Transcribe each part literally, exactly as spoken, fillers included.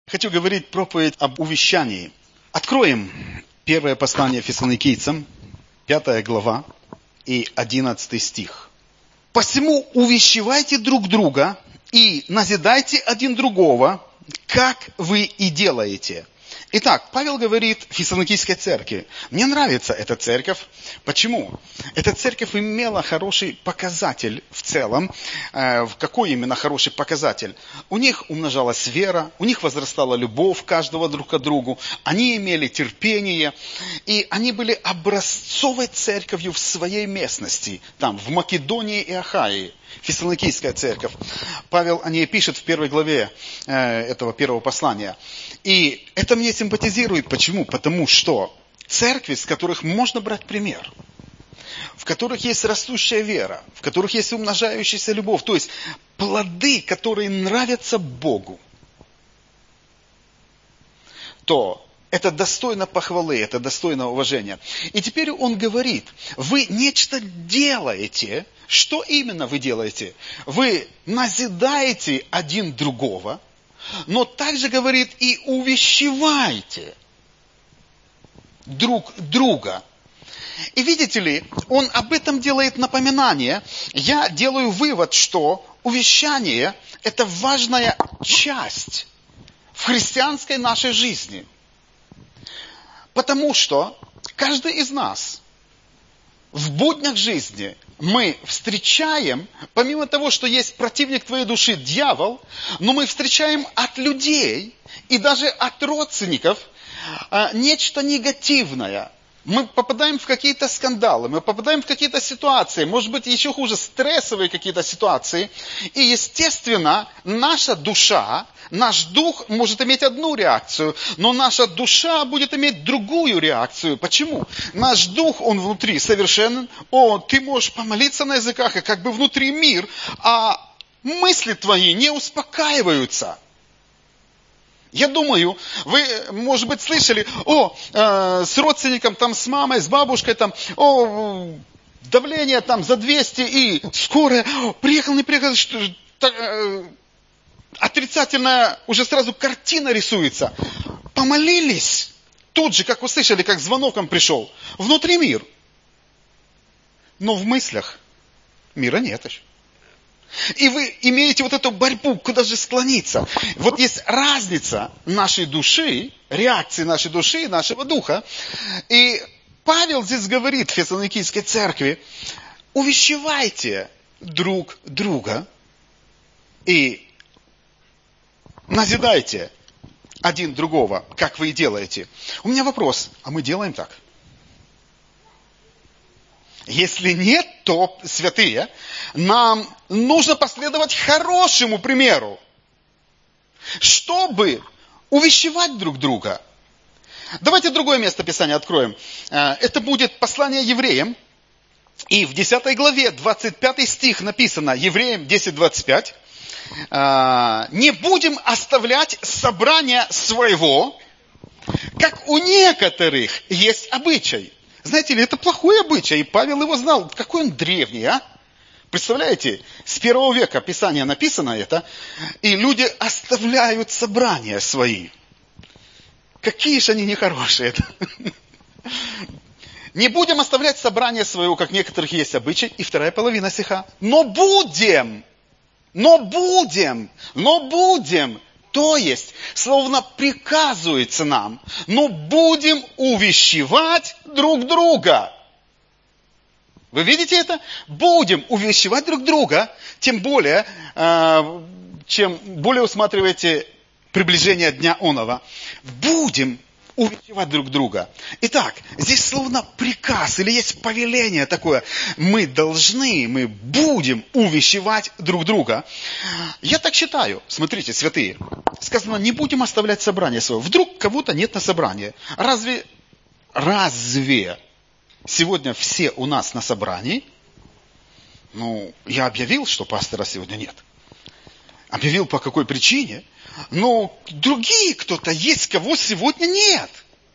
Хочу говорить проповедь об увещании. Откроем первое послание Фессалоникийцам, пятая глава и одиннадцатый стих. «Посему увещевайте друг друга и назидайте один другого, как вы и делаете». Итак, Павел говорит Фессалоникийской церкви. Мне нравится эта церковь. Почему? Эта церковь имела хороший показатель в целом. Э, какой именно хороший показатель? У них умножалась вера, у них возрастала любовь каждого друг к другу, они имели терпение, и они были образцовой церковью в своей местности, там, в Македонии и Ахаии. Фессалоникийская церковь. Павел о ней пишет в первой главе э, этого первого послания. И это мне симпатизирует. Почему? Потому что церкви, с которых можно брать пример, в которых есть растущая вера, в которых есть умножающаяся любовь, то есть плоды, которые нравятся Богу, то это достойно похвалы, это достойно уважения. И теперь он говорит, вы нечто делаете. Что именно вы делаете? Вы назидаете один другого, но также, говорит, и увещевайте друг друга. И видите ли, он об этом делает напоминание. Я делаю вывод, что увещание – это важная часть в христианской нашей жизни. Потому что каждый из нас в буднях жизни мы встречаем, помимо того, что есть противник твоей души, дьявол, но мы встречаем от людей и даже от родственников нечто негативное. Мы попадаем в какие-то скандалы, мы попадаем в какие-то ситуации, может быть, еще хуже, стрессовые какие-то ситуации. И, естественно, наша душа, наш дух может иметь одну реакцию, но наша душа будет иметь другую реакцию. Почему? Наш дух, он внутри совершенен. О, ты можешь помолиться на языках, и как бы внутри мир, а мысли твои не успокаиваются. Я думаю, вы, может быть, слышали, о, э, с родственником, там, с мамой, с бабушкой, там, о, давление там за двести и скорая, приехал, не приехал, что, так, э, отрицательная уже сразу картина рисуется. Помолились, тут же, как вы слышали, как звоноком пришел, внутри мир. Но в мыслях мира нет еще. И вы имеете вот эту борьбу, куда же склониться. Вот есть разница нашей души, реакции нашей души и нашего духа. И Павел здесь говорит в Фессалоникийской церкви, увещевайте друг друга и назидайте один другого, как вы и делаете. У меня вопрос, а мы делаем так? Если нет, то, святые, нам нужно последовать хорошему примеру, чтобы увещевать друг друга. Давайте другое место Писания откроем. Это будет послание евреям. И в десятой главе, двадцать пятый стих написано, Евреям десять двадцать пять. «Не будем оставлять собрания своего, как у некоторых есть обычай». Знаете ли, это плохой обычай, и Павел его знал. Какой он древний, а? Представляете, с первого века Писание написано это, и люди оставляют собрания свои. Какие же они нехорошие. Не будем оставлять собрания своего, как некоторых есть обычай, и вторая половина стиха. Но будем, но будем, но будем. То есть, словно приказывается нам, но будем увещевать друг друга. Вы видите это? Будем увещевать друг друга, тем более, э, чем более усматриваете приближение дня оного. Будем увещевать друг друга. Итак, здесь словно приказ или есть повеление такое. Мы должны, мы будем увещевать друг друга. Я так считаю. Смотрите, святые. Сказано, не будем оставлять собрание свое. Вдруг кого-то нет на собрании. Разве, разве сегодня все у нас на собрании? Ну, я объявил, что пастора сегодня нет. Объявил по какой причине? Но другие кто-то есть, кого сегодня нет.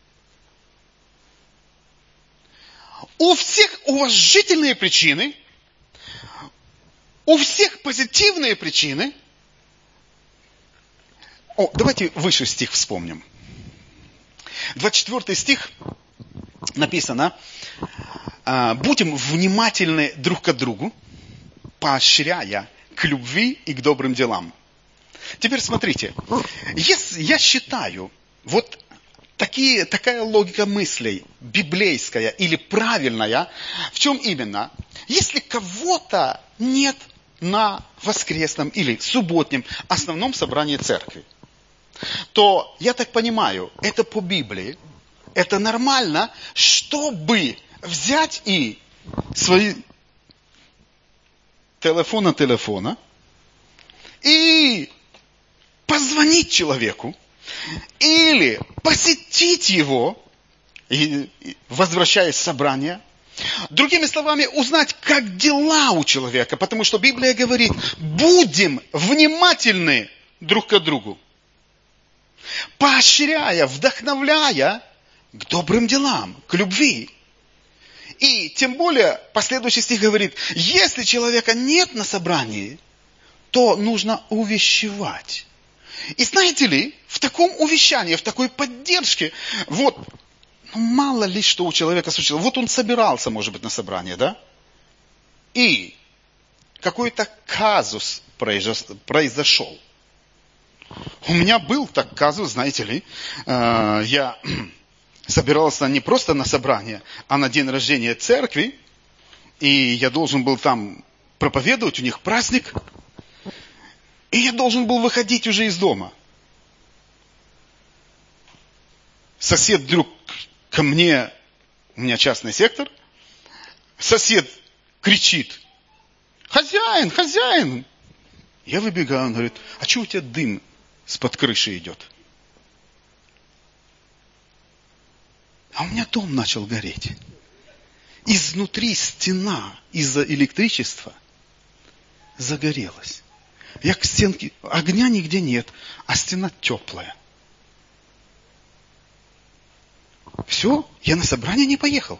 У всех уважительные причины, у всех позитивные причины. О, давайте выше стих вспомним. двадцать четвёртый стих написано: «Будем внимательны друг к другу, поощряя к любви и к добрым делам». Теперь смотрите, если я считаю, вот такие, такая логика мыслей, библейская или правильная, в чем именно? Если кого-то нет на воскресном или субботнем основном собрании церкви, то, я так понимаю, это по Библии, это нормально, чтобы взять и свои телефона телефона и позвонить человеку или посетить его, и, и, возвращаясь с собрания. Другими словами, узнать, как дела у человека, потому что Библия говорит: будем внимательны друг к другу, поощряя, вдохновляя к добрым делам, к любви. И тем более, последующий стих говорит: если человека нет на собрании, то нужно увещевать. И знаете ли, в таком увещании, в такой поддержке, вот, ну, мало ли что у человека случилось. Вот он собирался, может быть, на собрание, да? И какой-то казус произошел. У меня был так казус, знаете ли, я собирался не просто на собрание, а на день рождения церкви, и я должен был там проповедовать, у них праздник, и я должен был выходить уже из дома. Сосед вдруг ко мне, у меня частный сектор, сосед кричит: хозяин, хозяин. Я выбегаю, он говорит: а что у тебя дым с-под крыши идет? А у меня дом начал гореть. Изнутри стена из-за электричества загорелась. Я к стенке, огня нигде нет, а стена теплая. Все, я на собрание не поехал.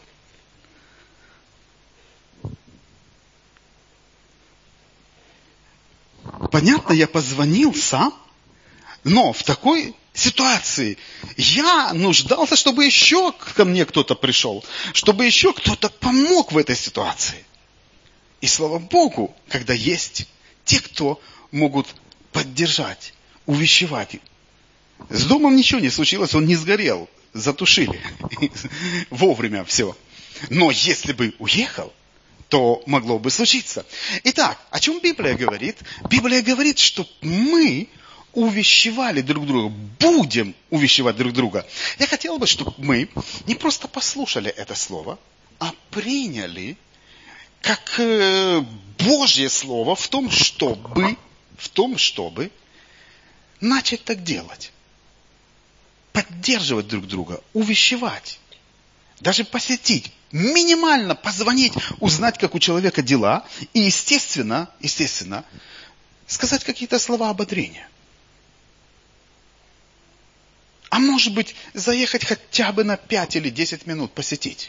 Понятно, я позвонил сам, но в такой ситуации я нуждался, чтобы еще ко мне кто-то пришел, чтобы еще кто-то помог в этой ситуации. И слава Богу, когда есть те, кто могут поддержать, увещевать. С домом ничего не случилось, он не сгорел, затушили вовремя все. Но если бы уехал, то могло бы случиться. Итак, о чем Библия говорит? Библия говорит, что мы увещевали друг друга, будем увещевать друг друга. Я хотел бы, чтобы мы не просто послушали это слово, а приняли как Божье слово в том, чтобы, в том, чтобы начать так делать. Поддерживать друг друга, увещевать, даже посетить, минимально позвонить, узнать, как у человека дела, и, естественно, естественно, сказать какие-то слова ободрения. А может быть, заехать хотя бы на пять или десять минут посетить.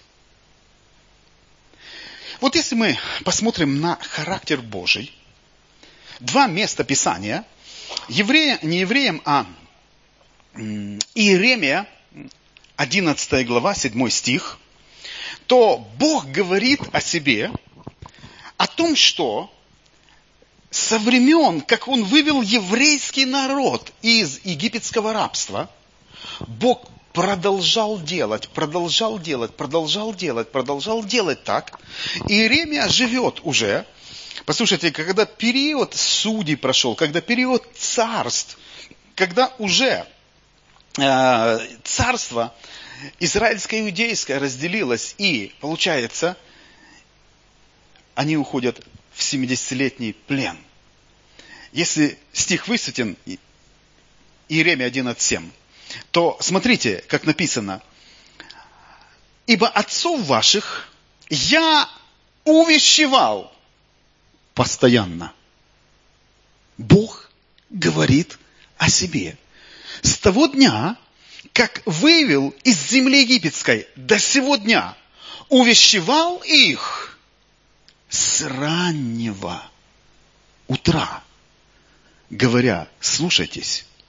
Вот если мы посмотрим на характер Божий, два места Писания, еврея, не евреям, а Иеремия, одиннадцатая глава, седьмой стих, то Бог говорит о себе, о том, что со времен, как Он вывел еврейский народ из египетского рабства, Бог продолжал делать, продолжал делать, продолжал делать, продолжал делать так. И Иеремия живет уже, послушайте, когда период судей прошел, когда период царств, когда уже э, царство израильское и иудейское разделилось, и, получается, они уходят в семидесятилетний плен. Если стих высветен, Иеремия одиннадцать семь, то смотрите, как написано: «Ибо отцов ваших я увещевал постоянно». Бог говорит о себе. С того дня, как вывел из земли египетской, до сего дня увещевал их с раннего утра, говоря: слушайтесь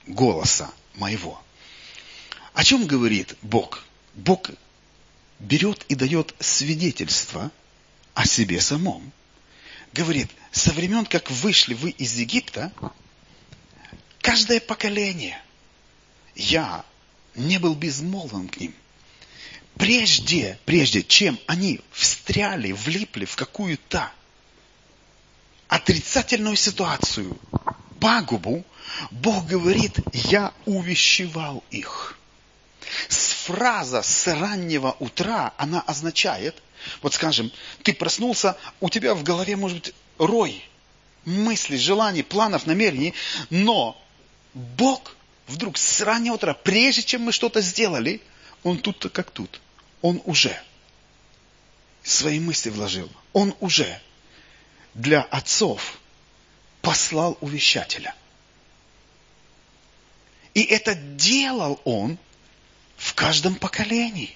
голоса моего. О чем говорит Бог? Бог берет и дает свидетельство о себе самом. Говорит, со времен, как вышли вы из Египта, каждое поколение я не был безмолвным к ним. Прежде, прежде чем они встряли, влипли в какую-то отрицательную ситуацию, пагубу, Бог говорит, я увещевал их. Фраза «с раннего утра», она означает, вот скажем, ты проснулся, у тебя в голове может быть рой мыслей, желаний, планов, намерений, но Бог вдруг с раннего утра, прежде чем мы что-то сделали, Он тут-то как тут. Он уже свои мысли вложил. Он уже для отцов послал увещателя. И это делал Он в каждом поколении.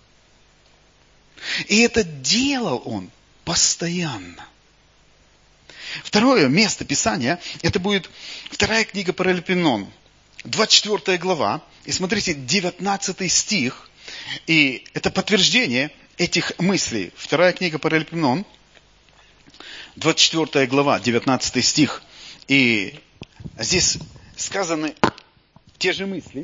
И это делал Он постоянно. Второе место Писания, это будет вторая книга Паралипоменон, двадцать четвёртая глава. И смотрите, девятнадцатый стих. И это подтверждение этих мыслей. Вторая книга Паралипоменон, двадцать четвёртая глава, девятнадцатый стих. И здесь сказаны те же мысли.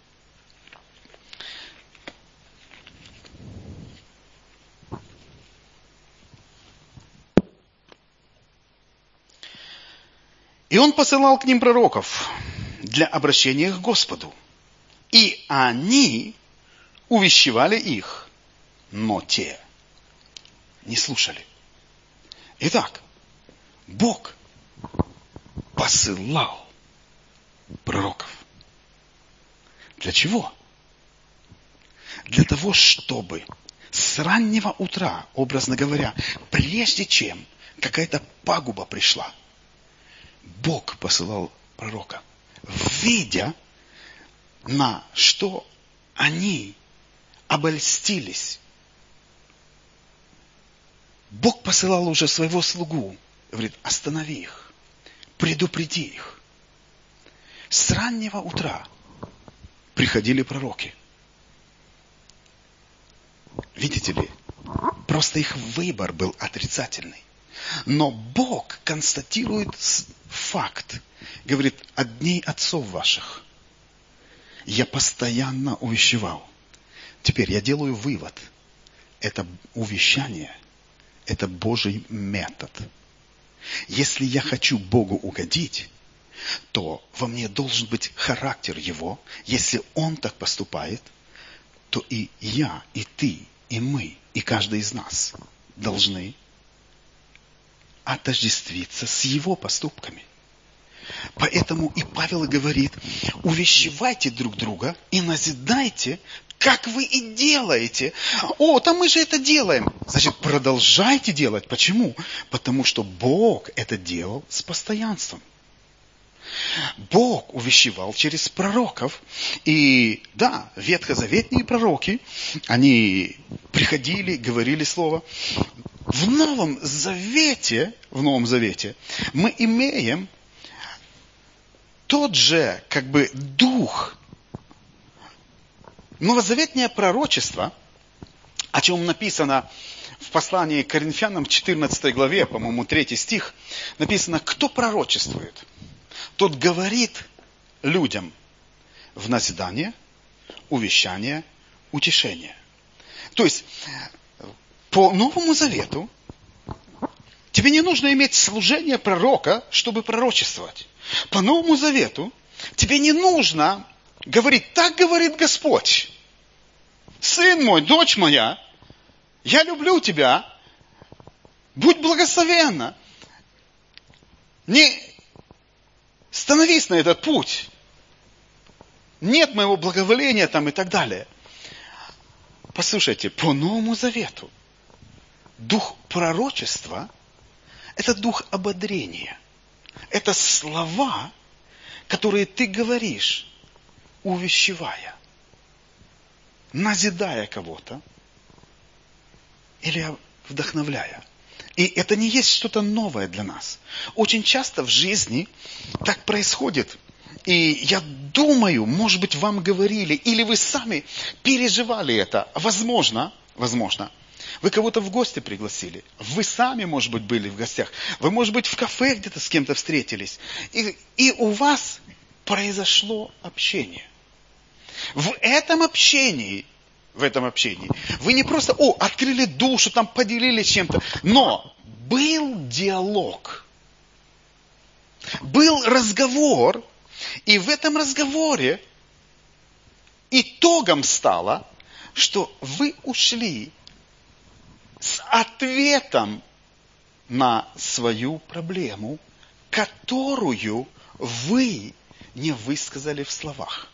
И он посылал к ним пророков для обращения к Господу. И они увещевали их, но те не слушали. Итак, Бог посылал пророков. Для чего? Для того, чтобы с раннего утра, образно говоря, прежде чем какая-то пагуба пришла, Бог посылал пророка, видя, на что они обольстились. Бог посылал уже своего слугу, говорит, останови их, предупреди их. С раннего утра приходили пророки. Видите ли, просто их выбор был отрицательный. Но Бог констатирует факт. Говорит, от дней отцов ваших я постоянно увещевал. Теперь я делаю вывод. Это увещание, это Божий метод. Если я хочу Богу угодить, то во мне должен быть характер Его. Если Он так поступает, то и я, и ты, и мы, и каждый из нас должны отождествиться с Его поступками. Поэтому и Павел говорит, увещевайте друг друга и назидайте, как вы и делаете. О, там мы же это делаем. Значит, продолжайте делать. Почему? Потому что Бог это делал с постоянством. Бог увещевал через пророков. И да, ветхозаветные пророки, они приходили, говорили слово. В Новом Завете, в Новом Завете мы имеем тот же, как бы, дух. Новозаветное пророчество, о чем написано в послании к Коринфянам, четырнадцатой главе, по-моему, третий стих, написано, кто пророчествует? Тот говорит людям в назидание, увещание, утешение. То есть, по Новому Завету тебе не нужно иметь служение пророка, чтобы пророчествовать. По Новому Завету тебе не нужно говорить, так говорит Господь. Сын мой, дочь моя, я люблю тебя, будь благословенна. Не становись на этот путь. Нет моего благоволения там и так далее. Послушайте, по Новому Завету дух пророчества – это дух ободрения. Это слова, которые ты говоришь, увещевая, назидая кого-то или вдохновляя. И это не есть что-то новое для нас. Очень часто в жизни так происходит. И я думаю, может быть, вам говорили, или вы сами переживали это. Возможно, возможно, вы кого-то в гости пригласили. Вы сами, может быть, были в гостях. Вы, может быть, в кафе где-то с кем-то встретились. И, и у вас произошло общение. В этом общении, в этом общении, вы не просто, о, открыли душу, там поделились чем-то, но был диалог, был разговор, и в этом разговоре итогом стало, что вы ушли с ответом на свою проблему, которую вы не высказали в словах.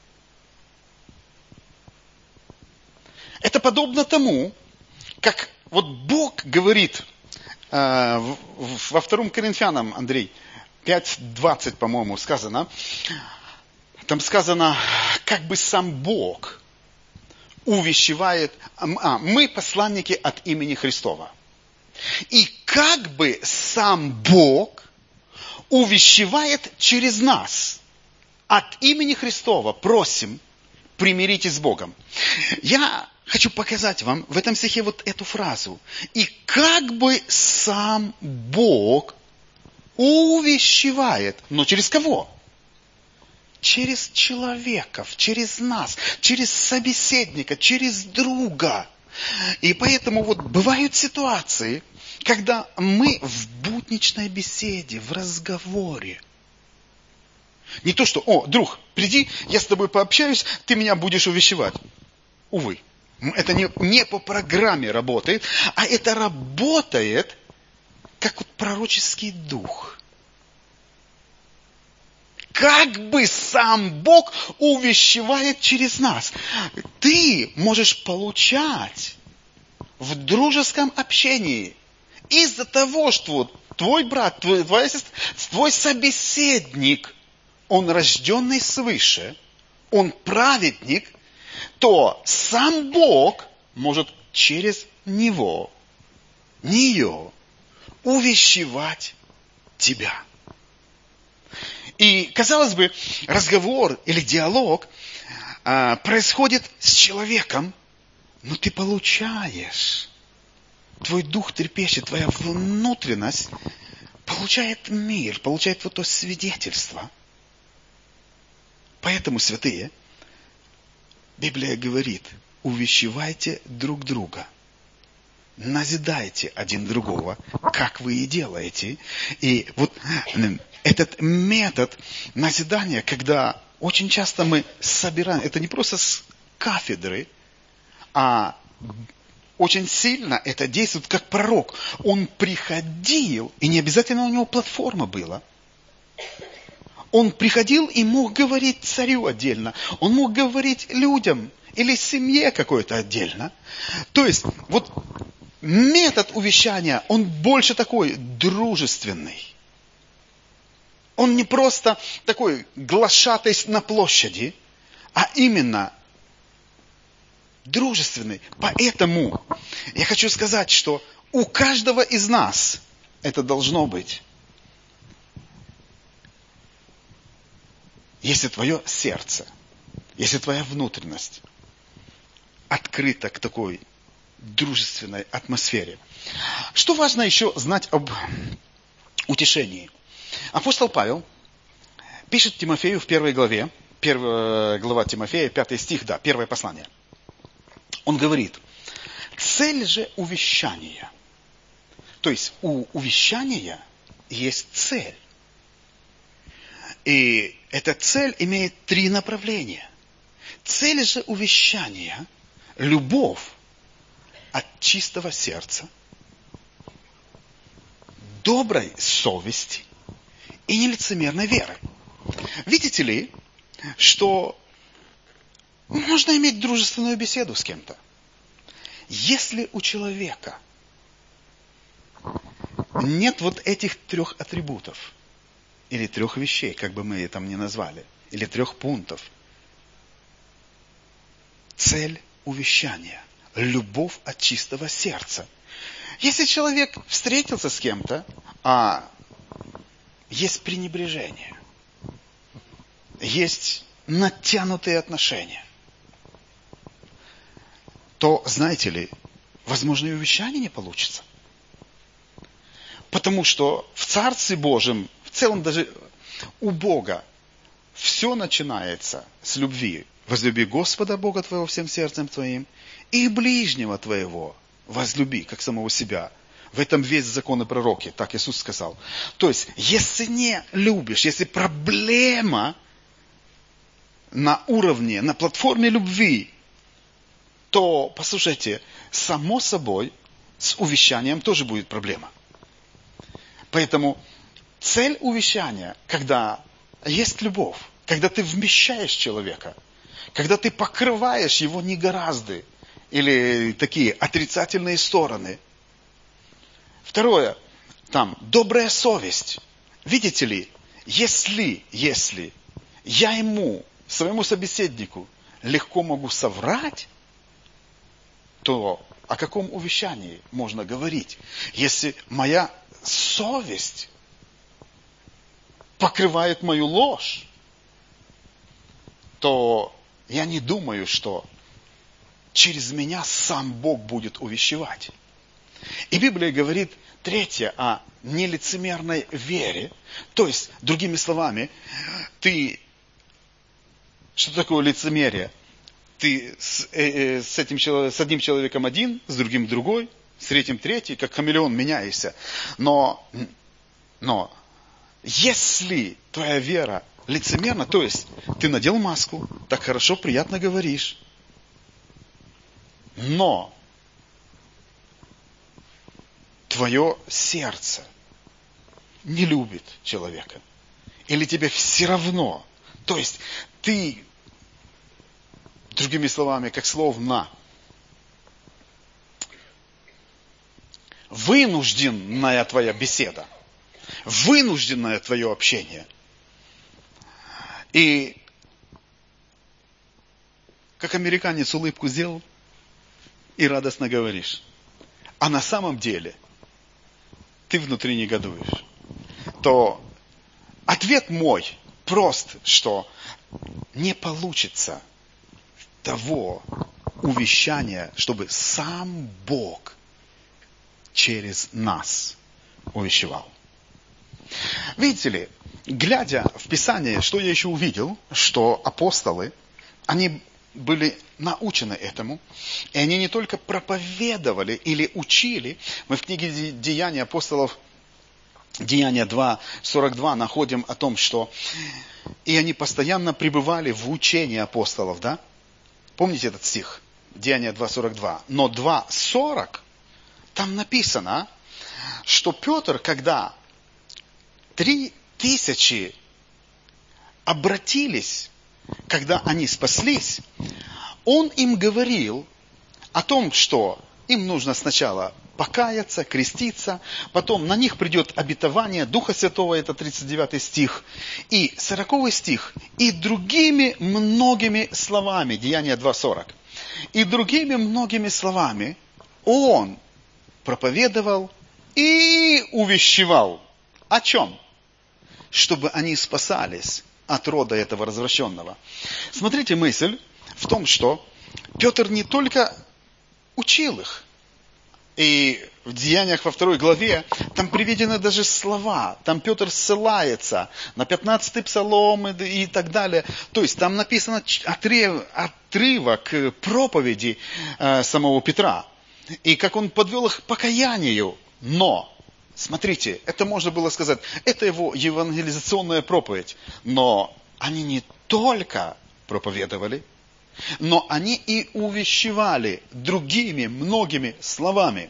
Это подобно тому, как вот Бог говорит э, во втором Коринфянам, Андрей, пять двадцать, по-моему, сказано, там сказано, как бы сам Бог увещевает, а, мы посланники от имени Христова. И как бы сам Бог увещевает через нас от имени Христова, просим, примиритесь с Богом. Я хочу показать вам в этом стихе вот эту фразу. И как бы сам Бог увещевает, но через кого? Через человеков, через нас, через собеседника, через друга. И поэтому вот бывают ситуации, когда мы в будничной беседе, в разговоре. Не то, что, о, друг, приди, я с тобой пообщаюсь, ты меня будешь увещевать. Увы, это не, не по программе работает, а это работает, как вот пророческий дух. Как бы сам Бог увещевает через нас. Ты можешь получать в дружеском общении из-за того, что твой брат, твой, твоя сестра, твой собеседник, он рожденный свыше, он праведник, то сам Бог может через него, нее увещевать тебя. И, казалось бы, разговор или диалог а, происходит с человеком, но ты получаешь, твой дух трепещет, твоя внутренность получает мир, получает вот то свидетельство. Поэтому, святые, Библия говорит, увещевайте друг друга, назидайте один другого, как вы и делаете. И вот этот метод назидания, когда очень часто мы собираем, это не просто с кафедры, а очень сильно это действует как пророк. Он приходил, и не обязательно у него платформа была. Он приходил и мог говорить царю отдельно. Он мог говорить людям или семье какой-то отдельно. То есть, вот метод увещания, он больше такой дружественный. Он не просто такой глашатай на площади, а именно дружественный. Поэтому я хочу сказать, что у каждого из нас это должно быть. Если твое сердце, если твоя внутренность открыта к такой дружественной атмосфере. Что важно еще знать об утешении? Апостол Павел пишет Тимофею в первой главе, первая глава Тимофея, пятый стих, да, первое послание. Он говорит, цель же увещания. То есть у увещания есть цель. И эта цель имеет три направления. Цель же увещания – любовь от чистого сердца, доброй совести и нелицемерной веры. Видите ли, что можно иметь дружественную беседу с кем-то. Если у человека нет вот этих трех атрибутов, или трех вещей, как бы мы это ни назвали, или трех пунктов. Цель увещания. Любовь от чистого сердца. Если человек встретился с кем-то, а есть пренебрежение, есть натянутые отношения, то, знаете ли, возможно, и увещание не получится. Потому что в Царстве Божьем, в целом даже у Бога, все начинается с любви. Возлюби Господа Бога твоего всем сердцем твоим и ближнего твоего возлюби, как самого себя. В этом весь закон и пророки, так Иисус сказал. То есть, если не любишь, если проблема на уровне, на платформе любви, то, послушайте, само собой, с увещанием тоже будет проблема. Поэтому цель увещания, когда есть любовь, когда ты вмещаешь человека, когда ты покрываешь его негоразды или такие отрицательные стороны. Второе, там, добрая совесть. Видите ли, если, если я ему, своему собеседнику, легко могу соврать, то о каком увещании можно говорить? Если моя совесть покрывает мою ложь, то я не думаю, что через меня сам Бог будет увещевать. И Библия говорит, третье, о нелицемерной вере. То есть, другими словами, ты... Что такое лицемерие? Ты с, э, с, этим, с одним человеком один, с другим другой, с третьим третий, как хамелеон меняешься. Но, но если твоя вера лицемерна, то есть ты надел маску, так хорошо, приятно говоришь, но твое сердце не любит человека, или тебе все равно, то есть ты, другими словами, как словно вынужденная твоя беседа, вынужденное твое общение. И как американец улыбку сделал и радостно говоришь. А на самом деле ты внутри негодуешь. То ответ мой прост, что не получится того увещания, чтобы сам Бог через нас увещевал. Видите ли, глядя в Писание, что я еще увидел, что апостолы, они были научены этому, и они не только проповедовали или учили. Мы в книге Деяний апостолов, Деяния два, сорок два, находим о том, что и они постоянно пребывали в учении апостолов, да? Помните этот стих? Деяния два, сорок два. Но два, сорок, там написано, что Петр, когда три тысячи обратились, когда они спаслись, он им говорил о том, что им нужно сначала покаяться, креститься, потом на них придет обетование Духа Святого, это тридцать девятый стих, и сороковый стих, и другими многими словами, Деяния два сорок, и другими многими словами он проповедовал и увещевал. О чем? Чтобы они спасались от рода этого развращенного. Смотрите, мысль в том, что Петр не только учил их, и в Деяниях во второй главе там приведены даже слова, там Петр ссылается на пятнадцатый псалом и, и так далее. То есть там написано отрыв, отрывок проповеди э, самого Петра, и как он подвел их к покаянию. Но, смотрите, это можно было сказать, это его евангелизационная проповедь, но они не только проповедовали, но они и увещевали другими многими словами.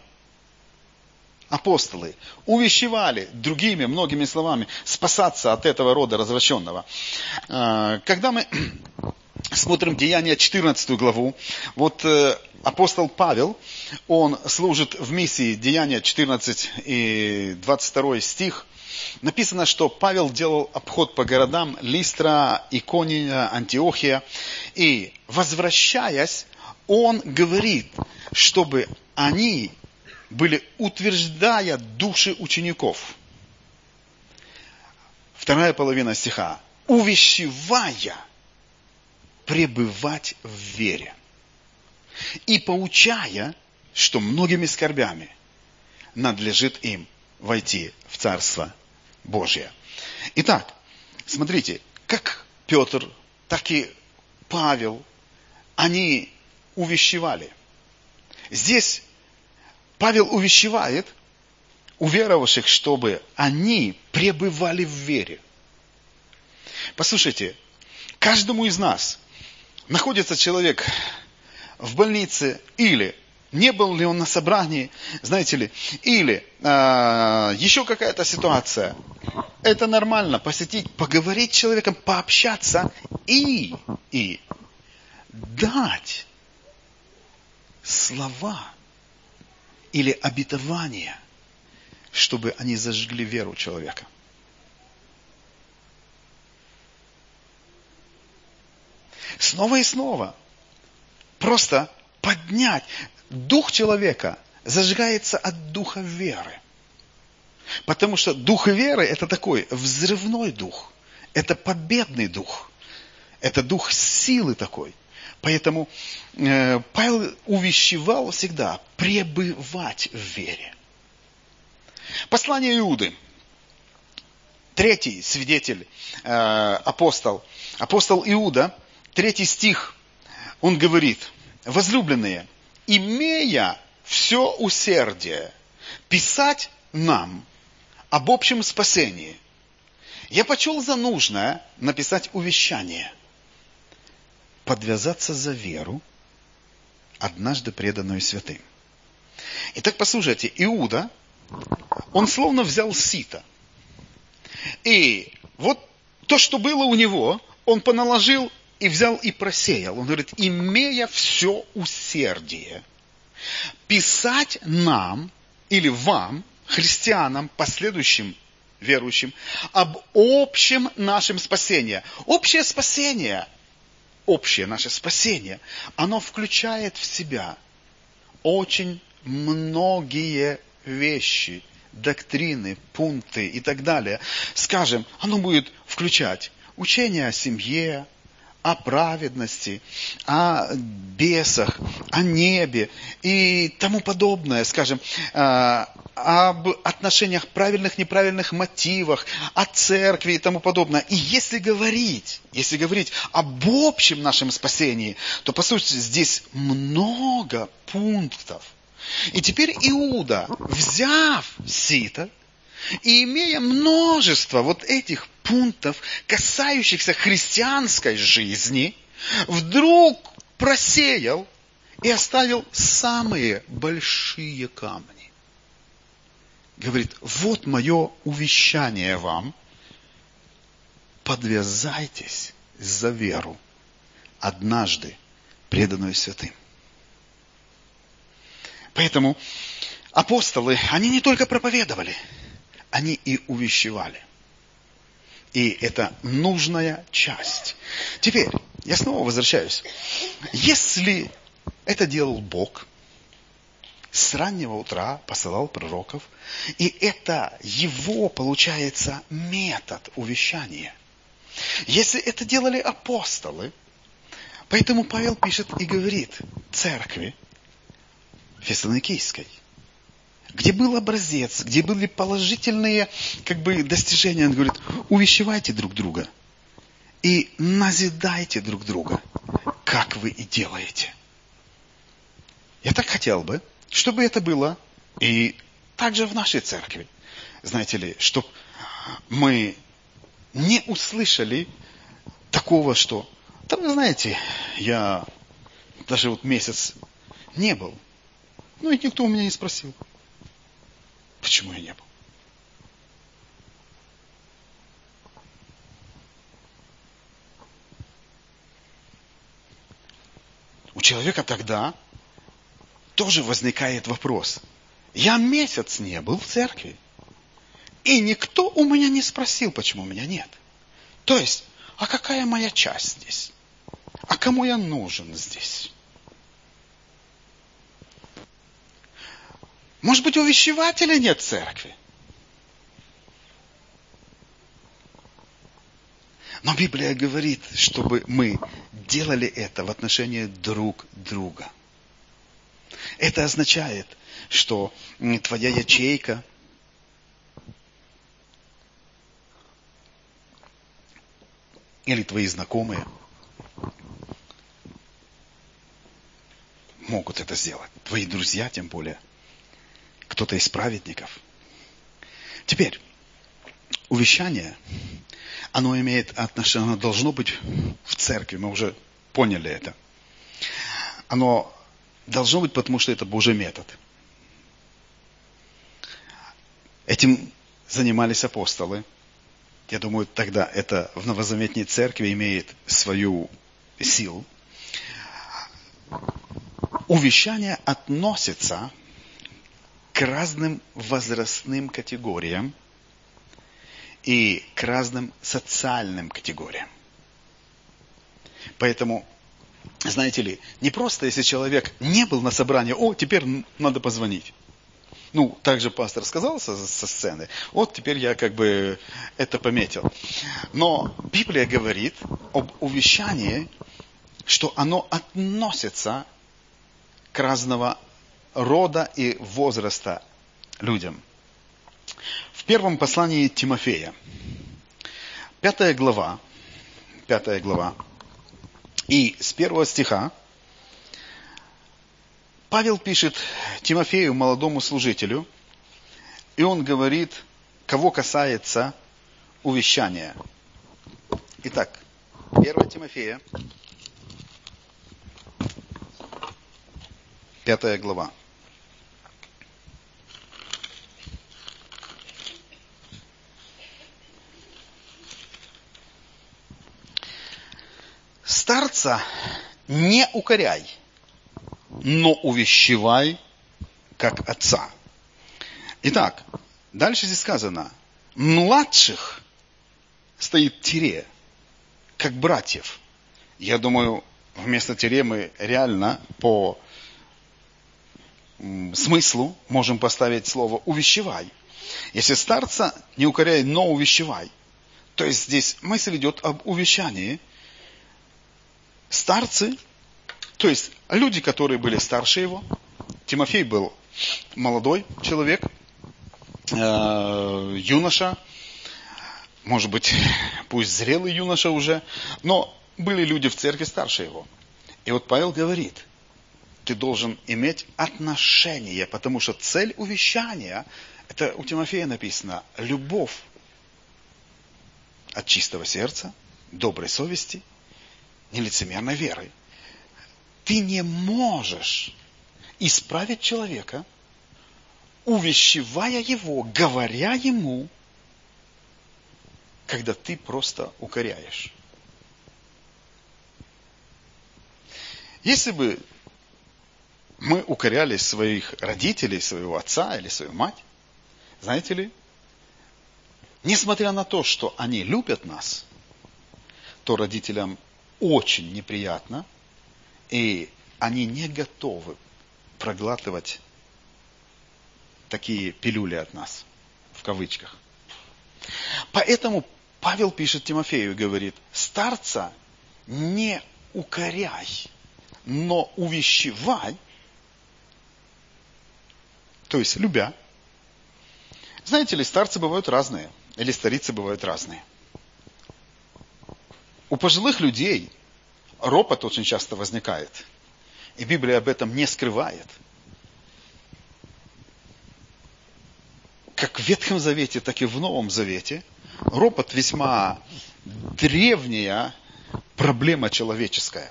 Апостолы увещевали другими многими словами спасаться от этого рода развращенного. Когда мы смотрим Деяния четырнадцатую главу, вот апостол Павел, он служит в миссии, Деяния четырнадцать и двадцать второй стих, написано, что Павел делал обход по городам Листра, Икония, Антиохия, и, возвращаясь, он говорит, чтобы они были, утверждая души учеников. Вторая половина стиха. увещевая пребывать в вере и поучая, что многими скорбями надлежит им войти в Царство Божие. Итак, смотрите, как Петр, так и Павел, они увещевали. Здесь Павел увещевает уверовавших, чтобы они пребывали в вере. Послушайте, каждому из нас находится человек в больнице, или не был ли он на собрании, знаете ли, или э, еще какая-то ситуация. Это нормально, посетить, поговорить с человеком, пообщаться и, и дать слова или обетования, чтобы они зажгли веру человека. Снова и снова. Просто поднять. Дух человека зажигается от духа веры. Потому что дух веры – это такой взрывной дух. Это победный дух. Это дух силы такой. Поэтому э, Павел увещевал всегда пребывать в вере. Послание Иуды. Третий свидетель, э, апостол. Апостол Иуда, третий стих, он говорит: возлюбленные, имея все усердие писать нам об общем спасении, я почел за нужное написать увещание, подвязаться за веру, однажды преданную святым. Итак, послушайте, Иуда, он словно взял сито. И вот то, что было у него, он поналожил и взял и просеял. Он говорит, имея все усердие, писать нам или вам, христианам, последующим верующим, об общем нашем спасении. Общее спасение, общее наше спасение, оно включает в себя очень многие вещи, доктрины, пункты и так далее. Скажем, оно будет включать учение о семье, о праведности, о бесах, о небе и тому подобное, скажем, об отношениях правильных, неправильных мотивах, о церкви и тому подобное. И если говорить, если говорить об общем нашем спасении, то, по сути, здесь много пунктов. И теперь Иуда, взяв сито, и имея множество вот этих пунктов, касающихся христианской жизни, вдруг просеял и оставил самые большие камни. Говорит, вот мое увещание вам, подвязайтесь за веру, однажды преданную святым. Поэтому апостолы, они не только проповедовали, они и увещевали. И это нужная часть. Теперь, я снова возвращаюсь. Если это делал Бог, с раннего утра посылал пророков, и это его, получается, метод увещания. Если это делали апостолы, поэтому Павел пишет и говорит церкви Фессалоникийской, где был образец, где были положительные как бы, достижения. Он говорит, увещевайте друг друга и назидайте друг друга, как вы и делаете. Я так хотел бы, чтобы это было и также в нашей церкви. Знаете ли, чтобы мы не услышали такого, что, да вы знаете, я даже вот месяц не был, ну и никто у меня не спросил. Почему я не был? У человека тогда тоже возникает вопрос. Я месяц не был в церкви, и никто у меня не спросил, почему меня нет. То есть, а какая моя часть здесь? А кому я нужен здесь? Может быть, увещевателя нет в церкви? Но Библия говорит, чтобы мы делали это в отношении друг друга. Это означает, что твоя ячейка или твои знакомые могут это сделать. Твои друзья, тем более. Кто-то из праведников. Теперь, увещание, оно имеет отношение, оно должно быть в церкви. Мы уже поняли это. Оно должно быть, потому что это Божий метод. Этим занимались апостолы. Я думаю, тогда это в новозаветной церкви имеет свою силу. Увещание относится к разным возрастным категориям и к разным социальным категориям. Поэтому, знаете ли, не просто если человек не был на собрании, о, теперь надо позвонить. Ну, также пастор сказал со, со сцены, вот теперь я как бы это пометил. Но Библия говорит об увещании, что оно относится к разного рода и возраста людям. В первом послании Тимофея, пятая глава, пятая глава, и с первого стиха Павел пишет Тимофею, молодому служителю, и он говорит, кого касается увещания. Итак, первое Тимофея, пятая глава. Старца не укоряй, но увещевай, как отца. Итак, дальше здесь сказано, младших стоит тире, как братьев. Я думаю, вместо тире мы реально по смыслу можем поставить слово увещевай. Если старца не укоряй, но увещевай. То есть здесь мысль идет об увещании. Старцы, то есть люди, которые были старше его. Тимофей был молодой человек, э, юноша, может быть, пусть зрелый юноша уже, но были люди в церкви старше его. И вот Павел говорит, ты должен иметь отношение, потому что цель увещания, это у Тимофея написано, любовь от чистого сердца, доброй совести, нелицемерной веры. Ты не можешь исправить человека, увещевая его, говоря ему, когда ты просто укоряешь. Если бы мы укоряли своих родителей, своего отца или свою мать, знаете ли, несмотря на то, что они любят нас, то родителям очень неприятно, и они не готовы проглатывать такие пилюли от нас, в кавычках. Поэтому Павел пишет Тимофею и говорит, старца не укоряй, но увещевай, то есть любя. Знаете ли, старцы бывают разные, или старицы бывают разные. У пожилых людей ропот очень часто возникает. И Библия об этом не скрывает. Как в Ветхом Завете, так и в Новом Завете ропот весьма древняя проблема человеческая.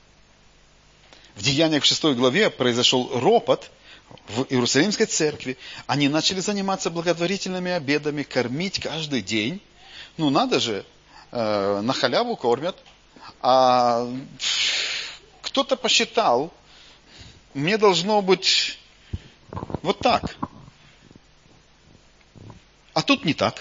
В Деяниях в шестой главе произошел ропот в Иерусалимской церкви. Они начали заниматься благотворительными обедами, кормить каждый день. Ну надо же, э, на халяву кормят. А кто-то посчитал, мне должно быть вот так. А тут не так.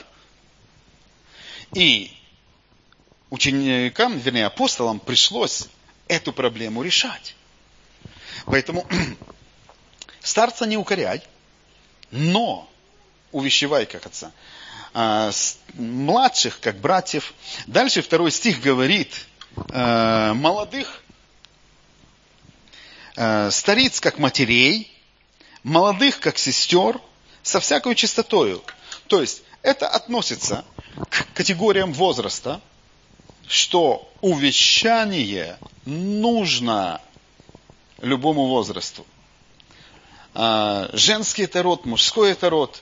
И ученикам, вернее апостолам, пришлось эту проблему решать. Поэтому старца не укоряй, но увещевай как отца. э, младших, как братьев. Дальше второй стих говорит, э, молодых, э, стариц, как матерей, молодых, как сестер, со всякой чистотою. То есть, это относится к категориям возраста, что увещание нужно любому возрасту. Женский это род, мужской это род.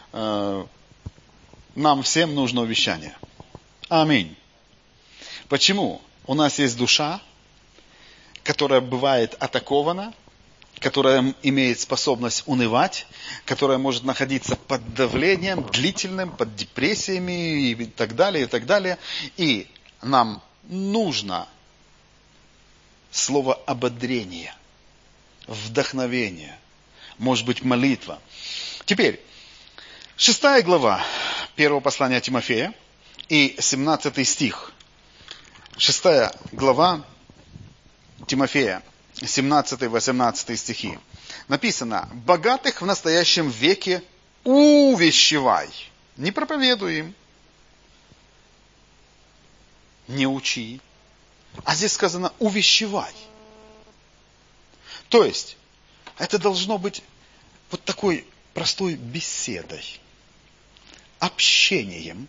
Нам всем нужно увещание. Аминь. Почему? У нас есть душа, которая бывает атакована, которая имеет способность унывать, которая может находиться под давлением длительным, под депрессиями и так далее, и так далее. И нам нужно слово ободрение, вдохновение, может быть, молитва. Теперь, шестая глава первого послания Тимофея и семнадцатый стих. Шестая глава Тимофея, семнадцатый-восемнадцатый стихи. Написано: богатых в настоящем веке увещевай. Не проповедуй им, не учи. А здесь сказано увещевай. То есть, это должно быть вот такой простой беседой, общением.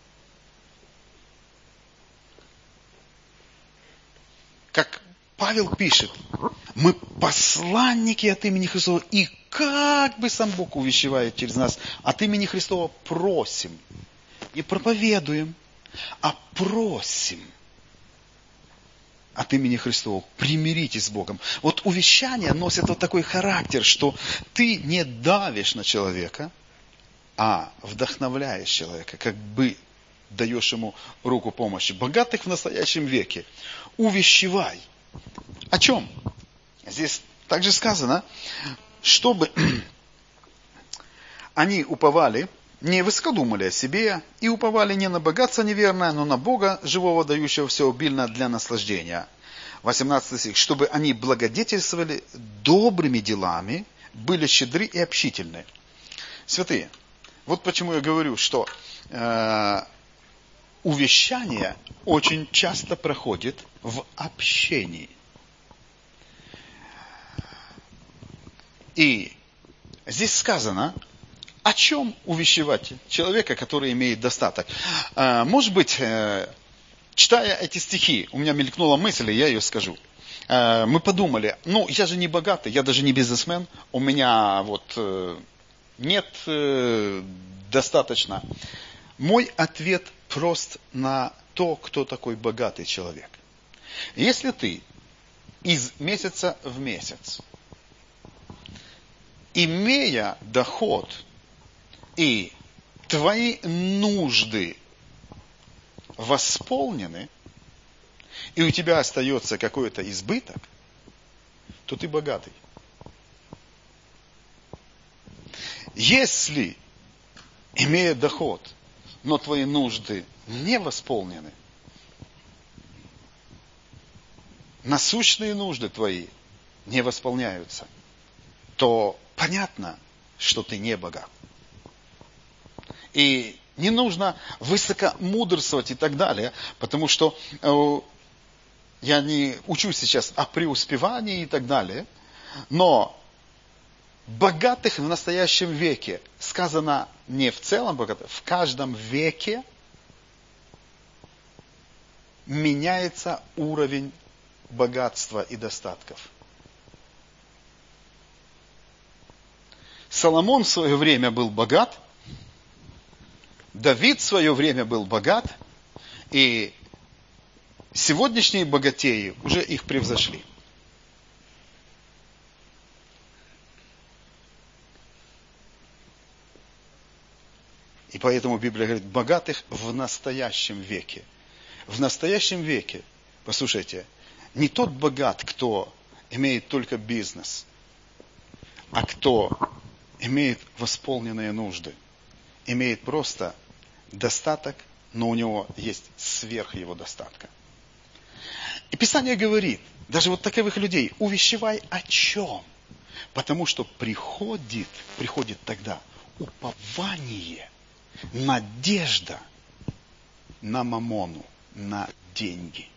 Как Павел пишет, мы посланники от имени Христова, и как бы сам Бог увещевает через нас, от имени Христова просим. Не проповедуем, а просим от имени Христова. Примиритесь с Богом. Вот увещание носит вот такой характер, что ты не давишь на человека, а вдохновляешь человека, как бы даешь ему руку помощи. Богатых в настоящем веке увещевай. О чем? Здесь также сказано, чтобы они уповали, не высокодумали о себе, и уповали не на богатство неверное, но на Бога, живого, дающего все обильно для наслаждения. восемнадцатый стих. Чтобы они благодетельствовали добрыми делами, были щедры и общительны. Святые, вот почему я говорю, что э, увещание очень часто проходит в общении. И здесь сказано, о чем увещевать человека, который имеет достаток. Может быть, читая эти стихи, у меня мелькнула мысль, и я ее скажу. Мы подумали, ну, я же не богатый, я даже не бизнесмен, у меня вот нет достаточно. Мой ответ прост на то, кто такой богатый человек. Если ты из месяца в месяц, имея доход, и твои нужды восполнены, и у тебя остается какой-то избыток, то ты богатый. Если, имея доход, но твои нужды не восполнены, насущные нужды твои не восполняются, то понятно, что ты не богат. И не нужно высокомудрствовать и так далее, потому что э, я не учусь сейчас о преуспевании и так далее, но богатых в настоящем веке сказано не в целом богатых, в каждом веке меняется уровень богатства и достатков. Соломон в свое время был богат, Давид в свое время был богат, и сегодняшние богатеи уже их превзошли. И поэтому Библия говорит, богатых в настоящем веке. В настоящем веке, послушайте, не тот богат, кто имеет только бизнес, а кто имеет восполненные нужды, имеет просто достаток, но у него есть сверх его достатка. И Писание говорит, даже вот таковых людей, увещевай о чем? Потому что приходит, приходит тогда упование надежда на мамону, на деньги,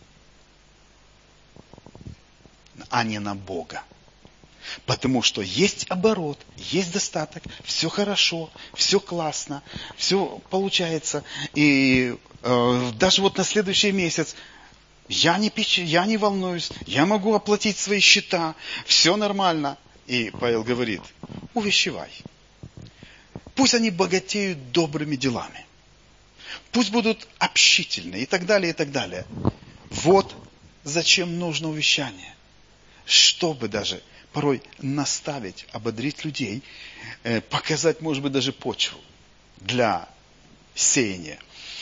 а не на Бога. Потому что есть оборот, есть достаток, все хорошо, все классно, все получается. И э, даже вот на следующий месяц я не, печ... я не волнуюсь, я могу оплатить свои счета, все нормально. И Павел говорит, увещевай. Пусть они богатеют добрыми делами. Пусть будут общительны и так далее, и так далее. Вот зачем нужно увещание. Чтобы даже порой наставить, ободрить людей, показать, может быть, даже почву для сеяния.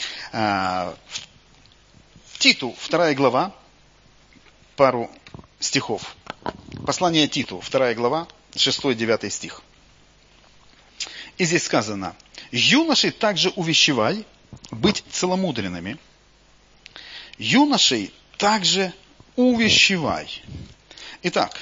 Титу, вторая глава, пару стихов. Послание Титу, вторая глава, шестой-девятый стих. И здесь сказано, юношей также увещевай быть целомудренными. Юношей также увещевай. Итак,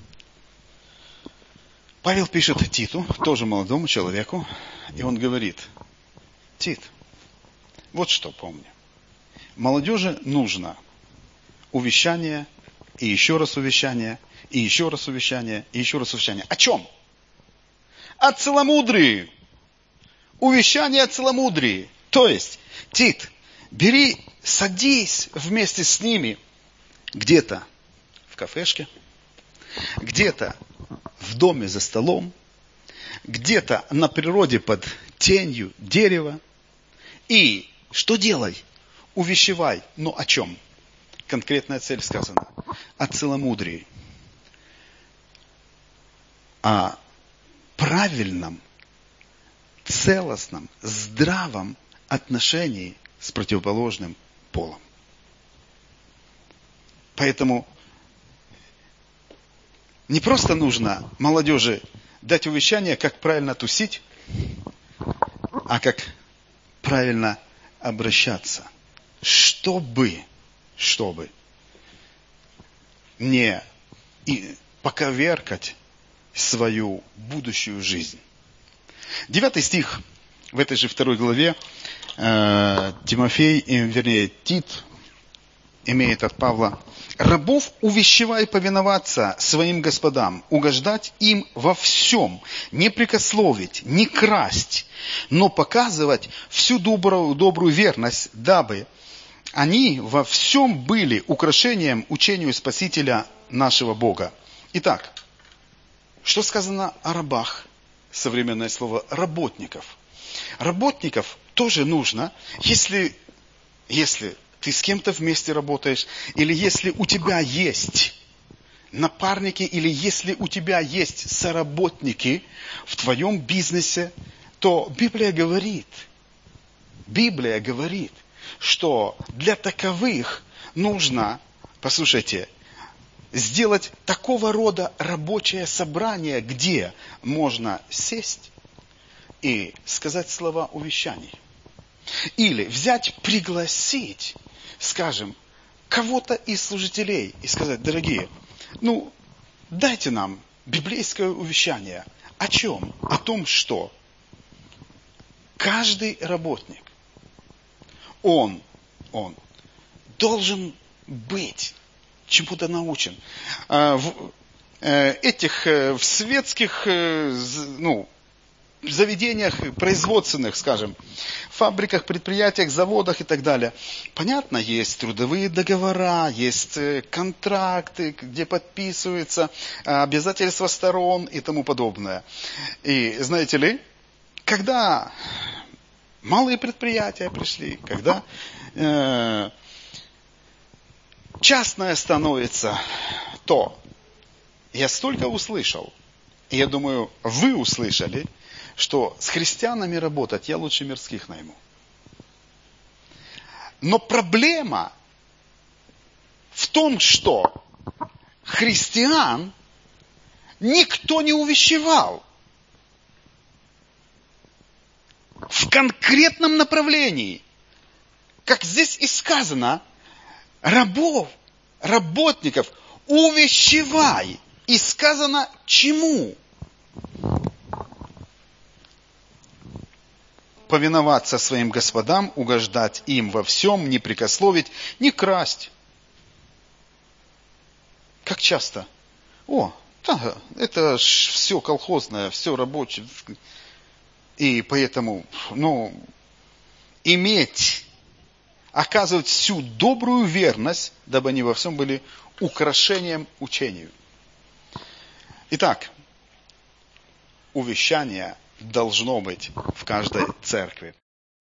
Павел пишет Титу, тоже молодому человеку, и он говорит, Тит, вот что помни. Молодежи нужно увещание, и еще раз увещание, и еще раз увещание, и еще раз увещание. О чем? О целомудрии. Увещание о целомудрии. То есть, Тит, бери, садись вместе с ними где-то в кафешке, где-то в доме за столом, где-то на природе под тенью дерева. И что делай? Увещевай. Но о чем? Конкретная цель сказана. О целомудрии. О правильном, целостном, здравом отношении с противоположным полом. Поэтому не просто нужно молодежи дать увещание, как правильно тусить, а как правильно обращаться, чтобы, чтобы не и поковеркать свою будущую жизнь. Девятый стих в этой же второй главе э, Тимофей, э, вернее Тит, имеет от Павла: рабов увещевай повиноваться своим господам, угождать им во всем, не прекословить, не красть, но показывать всю добрую, добрую верность, дабы они во всем были украшением учению Спасителя нашего Бога. Итак, что сказано о рабах? Современное слово работников. Работников тоже нужно, если, если ты с кем-то вместе работаешь, или если у тебя есть напарники, или если у тебя есть соработники в твоем бизнесе, то Библия говорит, Библия говорит, что для таковых нужно, послушайте, сделать такого рода рабочее собрание, где можно сесть и сказать слова увещаний. Или взять, пригласить, скажем, кого-то из служителей и сказать: дорогие, ну, дайте нам библейское увещание. О чем? О том, что каждый работник, он, он должен быть чему-то научен. В этих, в светских, ну, заведениях производственных, скажем, фабриках, предприятиях, заводах и так далее. Понятно, есть трудовые договора, есть контракты, где подписываются обязательства сторон и тому подобное. И знаете ли, когда малые предприятия пришли, когда э, частное становится, то я столько услышал, и я думаю, вы услышали, что с христианами работать я лучше мирских найму. Но проблема в том, что христиан никто не увещевал в конкретном направлении. Как здесь и сказано, рабов, работников увещевай. И сказано чему? повиноваться своим господам, угождать им во всем, не прикословить, не красть. Как часто? О, да, это все колхозное, все рабочее. И поэтому, ну, иметь, оказывать всю добрую верность, дабы они во всем были украшением учению. Итак, увещание должно быть в каждой церкви.